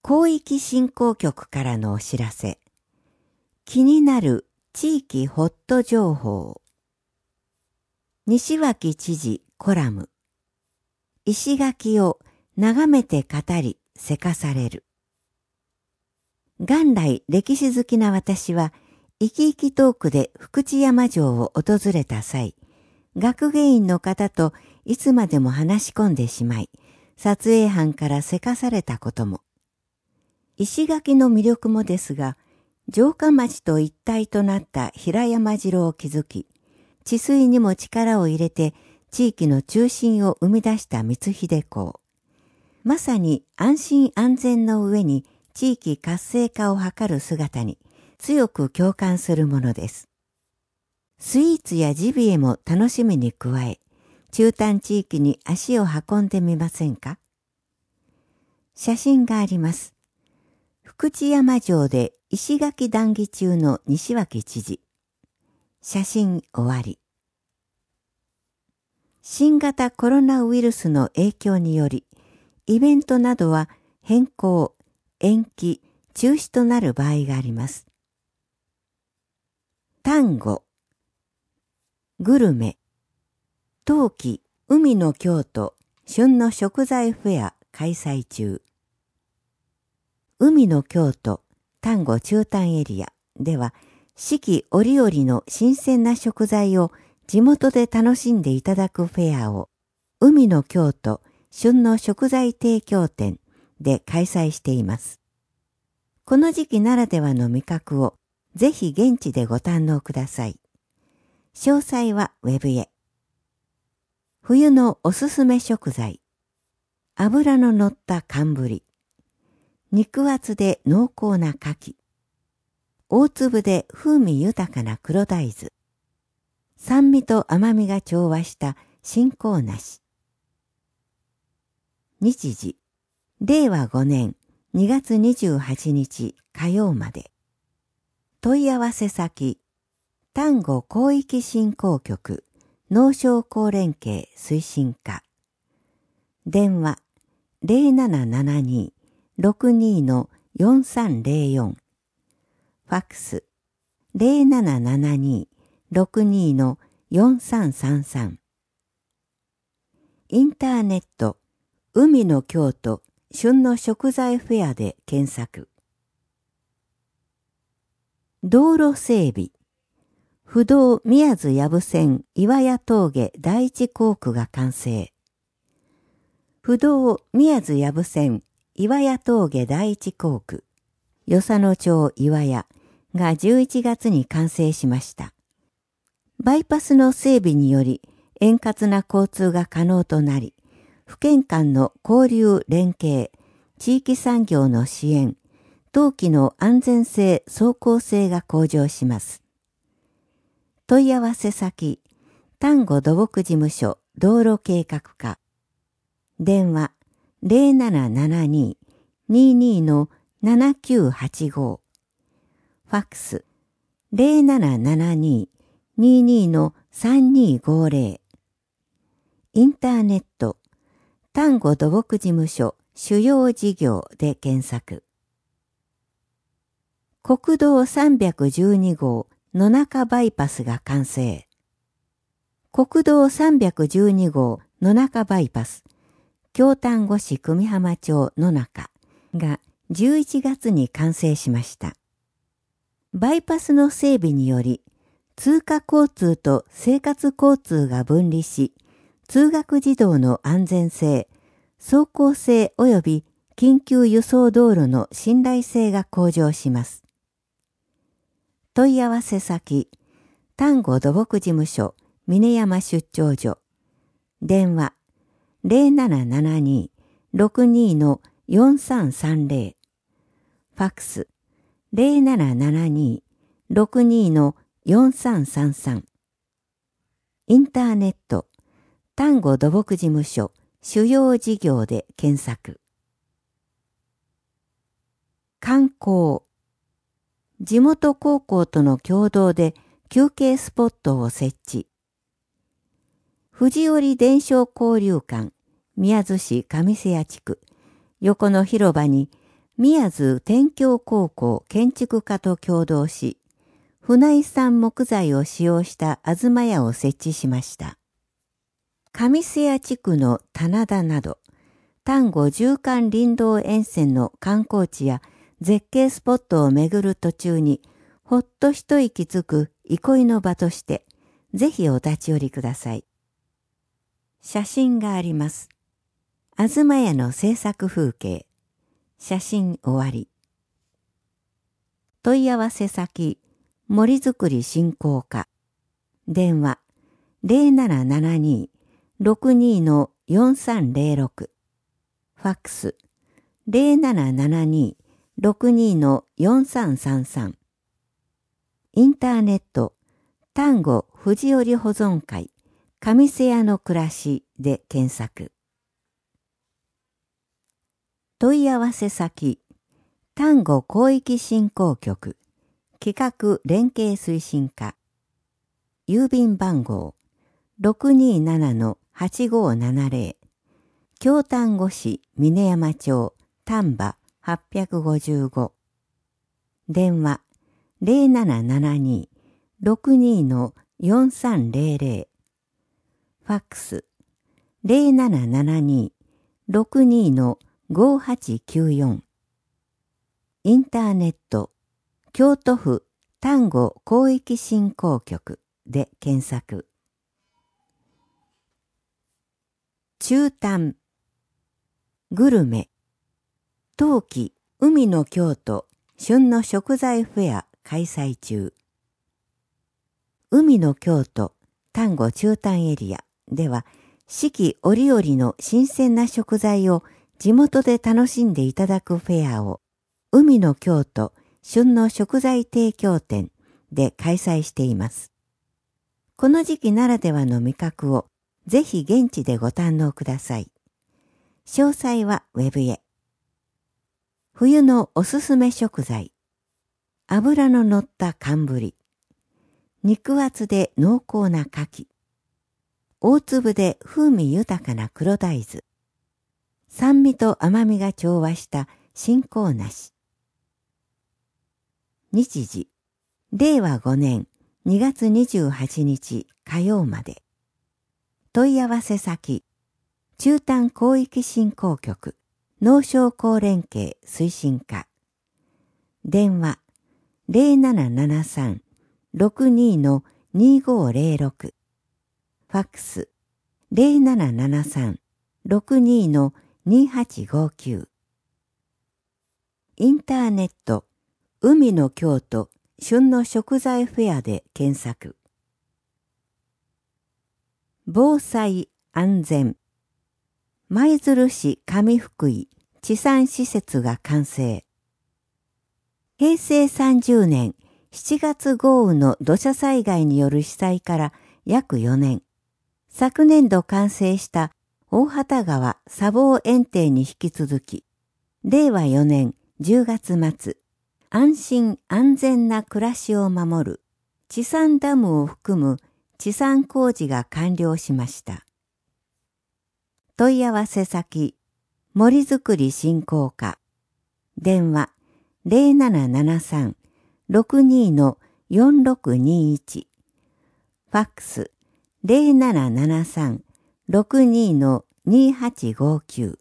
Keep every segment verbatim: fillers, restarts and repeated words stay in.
広域振興局からのお知らせ。気になる地域ホット情報。西脇知事コラム。石垣を眺めて語りせかされる。元来歴史好きな私は、生き生きトークで福知山城を訪れた際、学芸員の方といつまでも話し込んでしまい、撮影班からせかされたことも。石垣の魅力もですが、城下町と一体となった平山城を築き、治水にも力を入れて地域の中心を生み出した光秀公。まさに安心安全の上に地域活性化を図る姿に強く共感するものです。スイーツやジビエも楽しみに加え、中端地域に足を運んでみませんか？写真があります。福知山城で石垣談義中の西脇知事。写真終わり。新型コロナウイルスの影響により、イベントなどは変更、延期、中止となる場合があります。単語、グルメ、冬季、海の京都、旬の食材フェア開催中。海の京都、丹後中端エリアでは、四季折々の新鮮な食材を地元で楽しんでいただくフェアを、海の京都、旬の食材提供店で開催しています。この時期ならではの味覚を、ぜひ現地でご堪能ください。詳細はウェブへ。冬のおすすめ食材。脂の乗った寒ぶり。肉厚で濃厚な牡蠣。大粒で風味豊かな黒大豆。酸味と甘みが調和した新香梨。日時。れいわごねんにがつにじゅうはちにち火曜まで。問い合わせ先。丹後広域振興局農商工連携推進課。電話 ゼロななななに ろくに よんさんゼロよん。ファックス ゼロななななに ろくに よんさんさんさん。インターネット海の京都旬の食材フェアで検索。道路整備。不動宮津藪線岩屋峠第一工区が完成。不動宮津藪線岩屋峠第一工区、与謝野町岩屋がじゅういちがつに完成しました。バイパスの整備により円滑な交通が可能となり、府県間の交流連携、地域産業の支援、冬季の安全性走行性が向上します。問い合わせ先、丹後土木事務所道路計画課。電話ゼロななななに にに ななきゅうはちご。ファックスゼロななななに にに さんにごゼロ。インターネット丹後土木事務所主要事業で検索。国道さんびゃくじゅうにごう野中バイパスが完成。国道さんびゃくじゅうにごう野中バイパス、京丹後市久美浜町野中がじゅういちがつに完成しました。バイパスの整備により、通過交通と生活交通が分離し、通学児童の安全性、走行性及び緊急輸送道路の信頼性が向上します。問い合わせ先、丹後土木事務所峰山出張所。電話ゼロななななに ろくに よんさんさんゼロ。ファックスゼロななななに ろくに よんさんさんさん。インターネット丹後土木事務所主要事業で検索。観光。地元高校との共同で休憩スポットを設置。藤織伝承交流館、宮津市上瀬谷地区、横の広場に宮津天京高校建築家と共同し、船井産木材を使用した東屋を設置しました。上瀬谷地区の棚田など、丹後縦貫林道沿線の観光地や絶景スポットを巡る途中に、ほっと一息つく憩いの場として、ぜひお立ち寄りください。写真があります。東屋の制作風景。写真終わり。問い合わせ先、森づくり振興課。電話、ゼロななななに ろくに よんさんゼロろく。ファックス、ゼロななななに ろくに よんさんさんさん。インターネット、丹後藤織保存会、上瀬谷の暮らしで検索。問い合わせ先、丹後広域振興局、企画連携推進課、郵便番号 ろくにななのはちごななゼロ、京丹後市峰山町丹波はっぴゃくごじゅうご。電話ゼロななななに ろくに よんさんゼロゼロ。ファックスゼロななななに ろくに ごはちきゅうよん。インターネット、京都府丹後広域振興局で検索。中丹、グルメ、冬季海の京都旬の食材フェア開催中。海の京都丹後中丹エリアでは、四季折々の新鮮な食材を地元で楽しんでいただくフェアを、海の京都旬の食材提供展で開催しています。この時期ならではの味覚をぜひ現地でご堪能ください。詳細はウェブへ。冬のおすすめ食材。脂の乗った寒ぶり。肉厚で濃厚な牡蠣。大粒で風味豊かな黒大豆。酸味と甘みが調和した新香梨。日時、れいわごねんにがつにじゅうはちにち火曜まで。問い合わせ先、中丹広域振興局、農商工連携推進課。電話、ゼロななななさん ろくに にごゼロろく。ファックス、ゼロななななさん ろくに にはちごきゅう。インターネット、海の京都旬の食材フェアで検索。防災安全。舞鶴市上福井地産施設が完成。へいせいさんじゅうねんしちがつ豪雨の土砂災害による被災から約よねん。昨年度完成した大畑川砂防堰堤に引き続き、れいわよねんじゅうがつまつ、安心安全な暮らしを守る治山ダムを含む治山工事が完了しました。問い合わせ先、森づくり振興課。電話、ゼロななななさん ろくに よんろくにいち。ファックス、ゼロななななさん ろくに にはちごきゅう。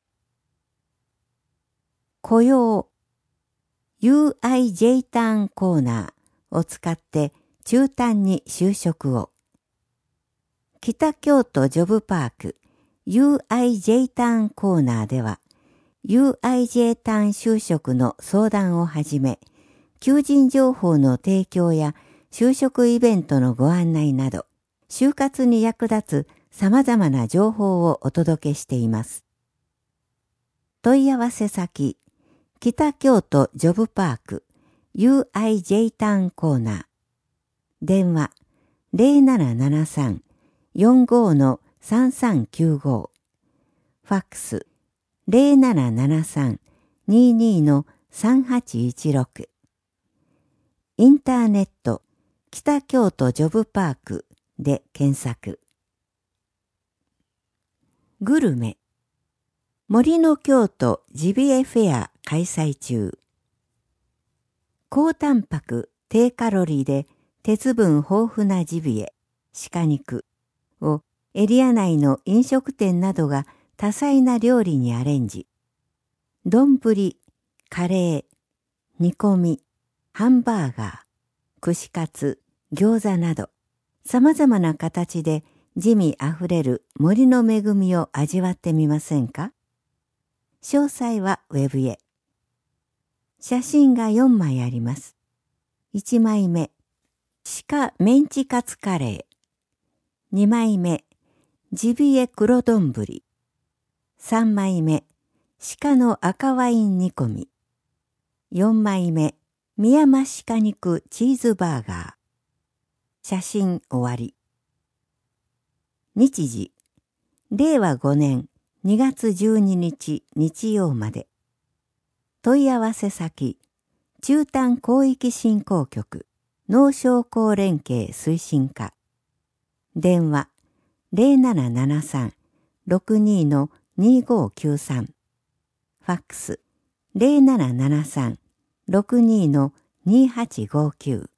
雇用、ユーアイジェイ ターンコーナーを使って中丹に就職を。北京都ジョブパーク ユーアイジェイ ターンコーナーでは ユーアイジェイ ターン就職の相談をはじめ、求人情報の提供や就職イベントのご案内など、就活に役立つ様々な情報をお届けしています。問い合わせ先、北京都ジョブパーク ユーアイジェイ ターンコーナー。電話、ゼロななななさん よんご さんさんきゅうご。ファックス、ゼロななななさん にに さんはちいちろく。インターネット、北京都ジョブパークで検索。グルメ。 森の京都ジビエフェア開催中。高タンパク、低カロリーで鉄分豊富なジビエ、鹿肉をエリア内の飲食店などが多彩な料理にアレンジ。丼、カレー、煮込み、ハンバーガー、串カツ、餃子など、様々な形で滋味あふれる森の恵みを味わってみませんか？詳細はウェブへ。写真がよんまいあります。いちまいめ、鹿メンチカツカレー。にまいめ、ジビエ黒丼。さんまいめ、鹿の赤ワイン煮込み。よんまいめ、ミヤマ鹿肉チーズバーガー。写真終わり。日時、れいわごねんにがつじゅうににち日曜まで。問い合わせ先、中丹広域振興局農商工連携推進課。電話ゼロななななさん ろくに にごきゅうさん。ファックスゼロななななさん ろくに にはちごきゅう。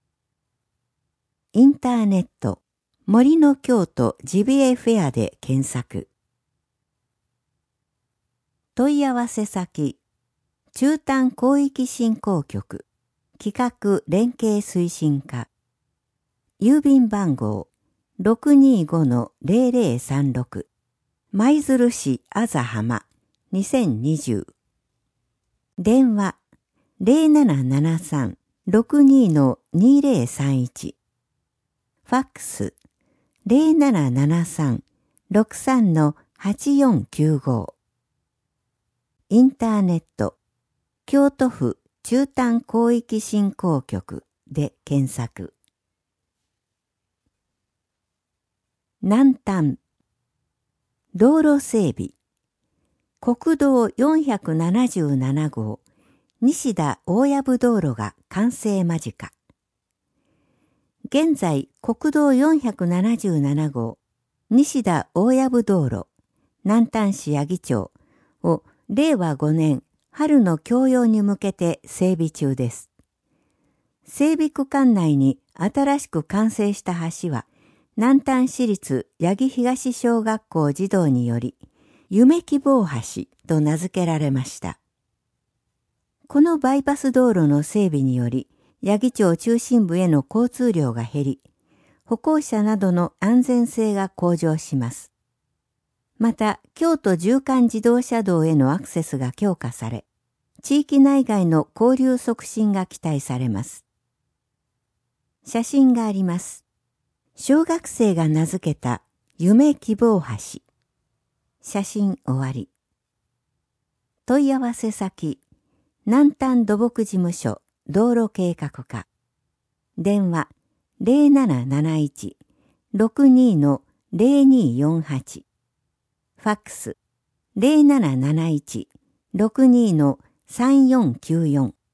インターネット森の京都ジビエフェアで検索。問い合わせ先、中丹広域振興局企画連携推進課。郵便番号 ろくにごのゼロゼロさんろく 舞鶴市あざ浜にせんにじゅう。電話ゼロななななさん ろくに にゼロさんいち。ファックスゼロななななさん ろくさん はちよんきゅうご。インターネット京都府中丹広域振興局で検索。南丹道路整備国道よんひゃくななじゅうななごう西田大藪道路が完成間近。現在国道よんひゃくななじゅうななごう西田大藪道路南丹市八木町をれいわごねん春の供用に向けて整備中です。整備区間内に新しく完成した橋は南丹市立八木東小学校児童により夢希望橋と名付けられました。このバイパス道路の整備により八木町中心部への交通量が減り、歩行者などの安全性が向上します。また、京都縦貫自動車道へのアクセスが強化され、地域内外の交流促進が期待されます。写真があります。小学生が名付けた夢希望橋。写真終わり。問い合わせ先、南丹土木事務所道路計画課。電話ゼロなななないち ろくに ゼロによんはち。ファックスゼロなななないち ろくに さんよんきゅうよん。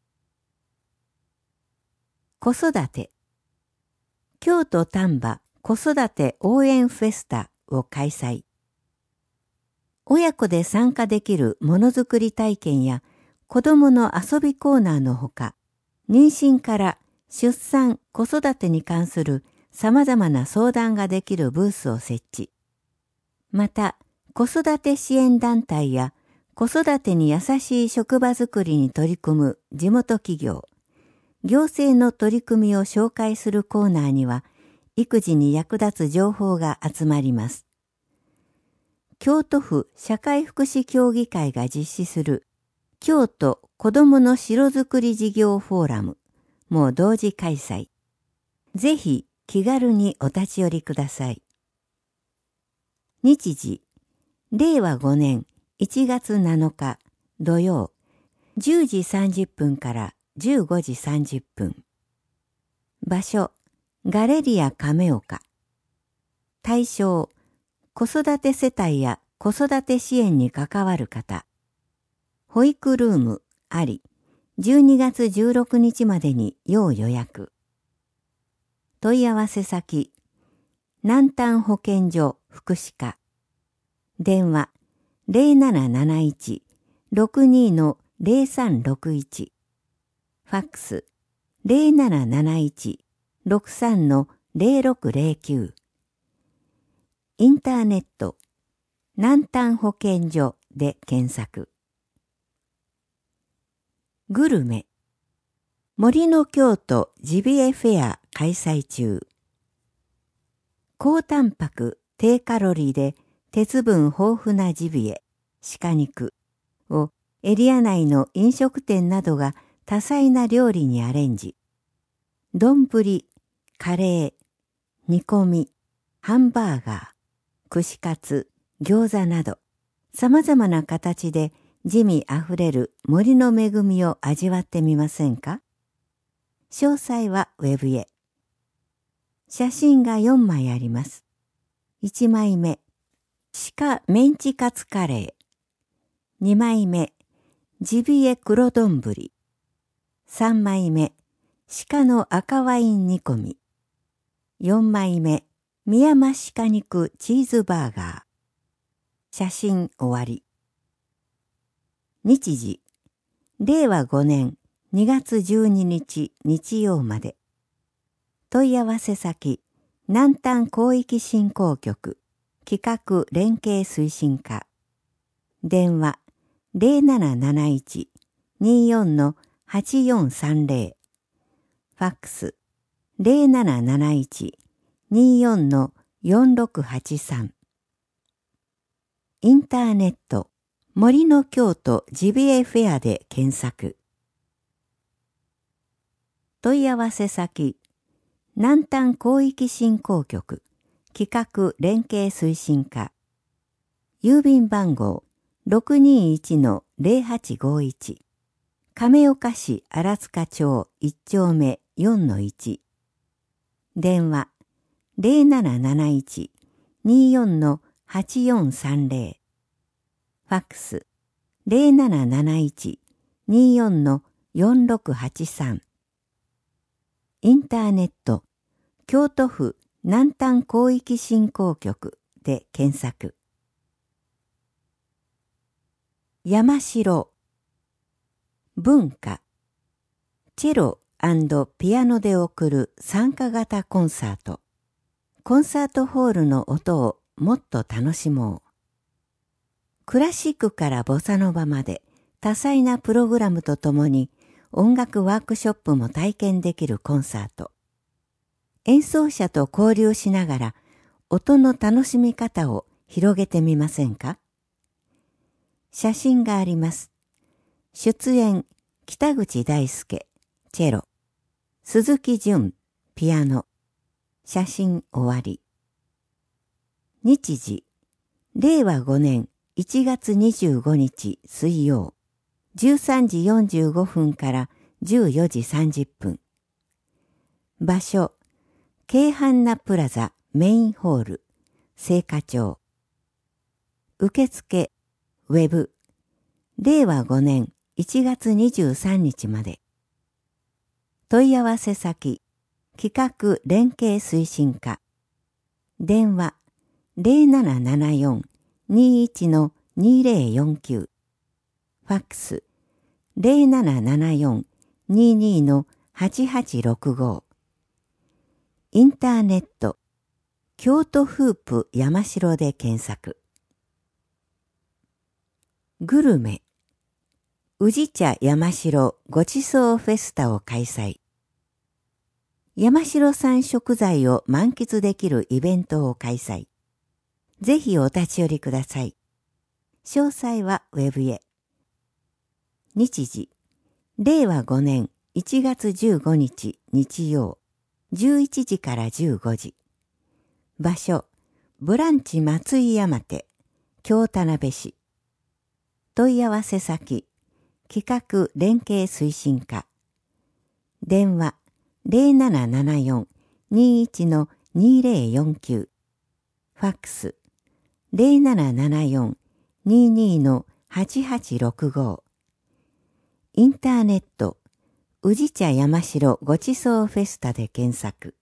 子育て京都丹波子育て応援フェスタを開催。親子で参加できるものづくり体験や子どもの遊びコーナーのほか、妊娠から出産・子育てに関する様々な相談ができるブースを設置。また、子育て支援団体や子育てに優しい職場づくりに取り組む地元企業、行政の取り組みを紹介するコーナーには、育児に役立つ情報が集まります。京都府社会福祉協議会が実施する京都子どもの城づくり事業フォーラムも同時開催。ぜひ気軽にお立ち寄りください。日時、れいわごねんいちがつなのか土曜、じゅうじさんじゅっぷんからじゅうごじさんじゅっぷん。場所、ガレリア亀岡。対象、子育て世帯や子育て支援に関わる方。保育ルームあり、じゅうにがつじゅうろくにちまでに要予約。問い合わせ先、南丹保健所福祉課。電話ゼロなななないち ろくに のゼロさんろくいち、ファックスゼロなななないち ろくさんのゼロろくゼロきゅう、インターネット南丹保健所で検索。グルメ森の京都ジビエフェア開催中。高タンパク、低カロリーで鉄分豊富なジビエ、鹿肉をエリア内の飲食店などが多彩な料理にアレンジ。丼、カレー、煮込み、ハンバーガー、串カツ、餃子など、様々な形で滋味あふれる森の恵みを味わってみませんか？詳細はウェブへ。写真がよんまいあります。いちまいめ、鹿メンチカツカレー。にまいめ、ジビエ黒丼。さんまいめ、鹿の赤ワイン煮込み。よんまいめ、宮山鹿肉チーズバーガー。写真終わり。日時、れいわごねんにがつじゅうににち日曜まで。問い合わせ先、南丹広域振興局企画連携推進課。電話ゼロなななないち にーよん のはちよんさんゼロ。ファックスゼロなななないち にーよん のよんろくはちさん。インターネット森の京都ジビエフェアで検索。問い合わせ先、南丹広域振興局企画連携推進課。郵便番号 ろくにいちのゼロはちごいち。亀岡市荒塚町いち丁目 よんのいち。電話ゼロなななないち にーよん のはちよんさんゼロ。ファックスゼロなななないち にーよん のよんろくはちさん。インターネット京都府南丹広域振興局で検索。山城文化チェロ&ピアノで送る参加型コンサート。コンサートホールの音をもっと楽しもう。クラシックからボサノバまで多彩なプログラムとともに音楽ワークショップも体験できるコンサート。演奏者と交流しながら音の楽しみ方を広げてみませんか？写真があります。出演北口大輔、チェロ、鈴木純、ピアノ。写真終わり。日時、れいわごねんいちがつにじゅうごにち水曜、じゅうさんじよんじゅうごふんからじゅうよじさんじゅっぷん。場所、京阪那プラザメインホール、青果町。受付、ウェブ、れいわごねんいちがつにじゅうさんにちまで。問い合わせ先、企画連携推進課。電話、ゼロななななよん にーいち のにーぜろよんきゅう。ファックス、ゼロななななよん にーにー のはちはちろくご。インターネット、京都フープ山城で検索。グルメ、宇治茶山城ごちそうフェスタを開催。山城産食材を満喫できるイベントを開催。ぜひお立ち寄りください。詳細はウェブへ。日時、れいわごねんいちがつじゅうごにち日曜、じゅういちじからじゅうごじ。場所、ブランチ松井山手、京田辺市。問い合わせ先、企画連携推進課。電話、ゼロななななよん にーいち のにーぜろよんきゅう。ファックス、ゼロななななよん にーにー のはちはちろくご。インターネット、宇治茶山城ごちそうフェスタで検索。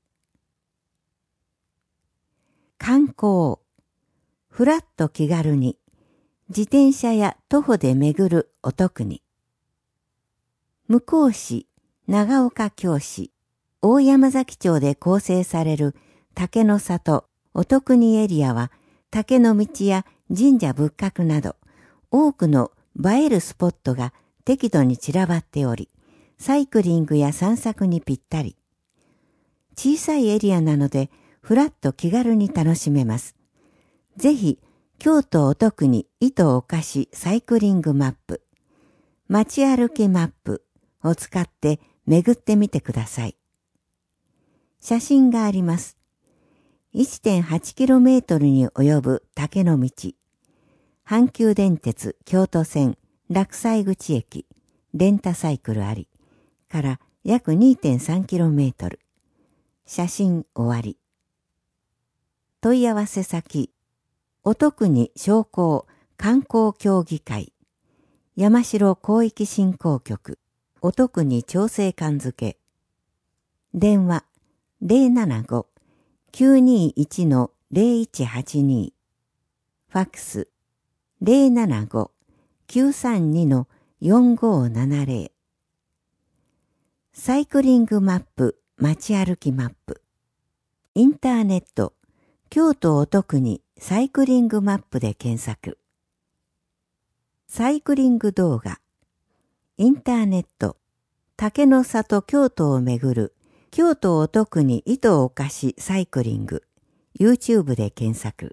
観光、ふらっと気軽に、 自転車や徒歩で巡るお得に。向日市、長岡京市、大山崎町で構成される竹の里お得にエリアは、竹の道や神社仏閣など多くの映えるスポットが適度に散らばっており、サイクリングや散策にぴったり。小さいエリアなので、ふらっと気軽に楽しめます。ぜひ、京都お得に糸おかしサイクリングマップ、街歩きマップを使って巡ってみてください。写真があります。いってんはちキロメートル に及ぶ竹の道。阪急電鉄京都線落西口駅、レンタサイクルあり、から約 にてんさんキロメートル。写真終わり。問い合わせ先、お得に商工観光協議会、山城広域振興局、お得に調整館付け。電話 ゼロななご きゅうにいち ゼロいちはちに。ファックス ゼロななご きゅうさんに よんごななゼロ。サイクリングマップ、街歩きマップ。インターネット、京都お得にサイクリングマップで検索。サイクリング動画。インターネット、竹の里京都を巡る京都お得に糸おかしサイクリング。YouTube で検索。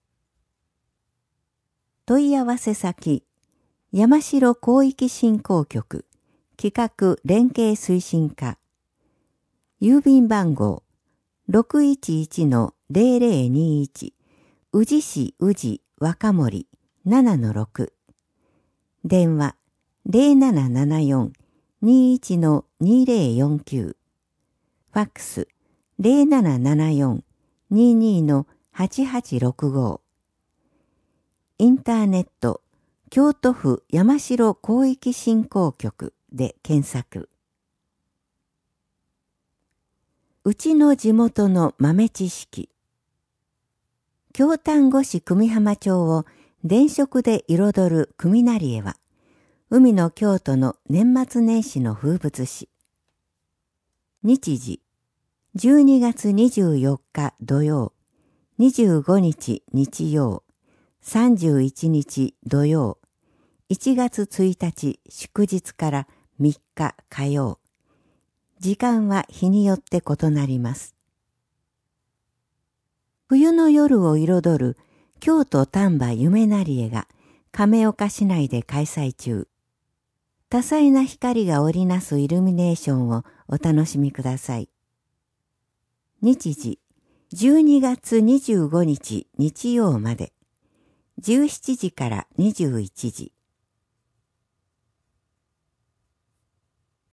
問い合わせ先、山城広域振興局企画連携推進課。郵便番号 ろくいちいち ゼロゼロにいち 宇治市宇治若森 ななのろく。電話 ゼロななななよん にいち にゼロよんきゅう。ファックス ゼロななななよん にに はちはちろくご。インターネット、京都府山城広域振興局で検索。うちの地元の豆知識。京丹後市久美浜町を電飾で彩る久美成絵は、海の京都の年末年始の風物詩。日時、じゅうにがつにじゅうよっか土曜、にじゅうごにち日曜、さんじゅういちにち土曜、いちがつついたち祝日からみっか火曜。時間は日によって異なります。冬の夜を彩る京都丹波夢成絵が亀岡市内で開催中。多彩な光が織りなすイルミネーションをお楽しみください。日時、じゅうにがつにじゅうごにち日曜まで、じゅうしちじからにじゅういちじ。